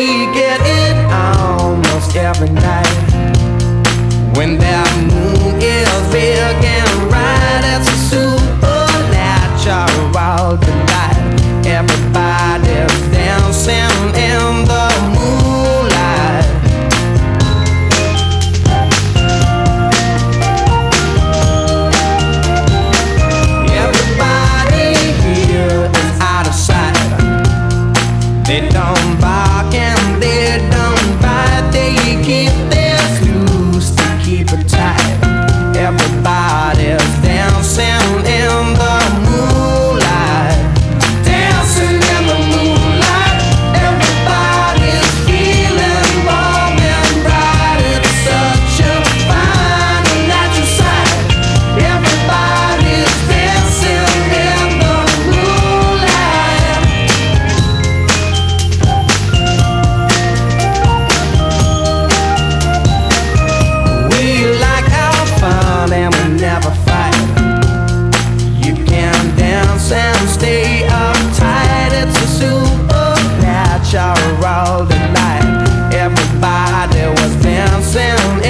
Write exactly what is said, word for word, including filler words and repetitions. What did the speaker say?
we get it almost every night. When that moon is big and bright, it's a supernatural delight. Everybody's dancing in the moonlight. Everybody here is out of sight. They don't bark and they don't bite. They keep this loose to keep it tight. Everybody's dancing in the moonlight. Dancing in the moonlight. Everybody's feeling warm and bright. It's such a fine and natural sight. Everybody's dancing in the moonlight. We like our fun and we never fight. You can dance and stay uptight. It's a supernatural delight. Everybody was dancing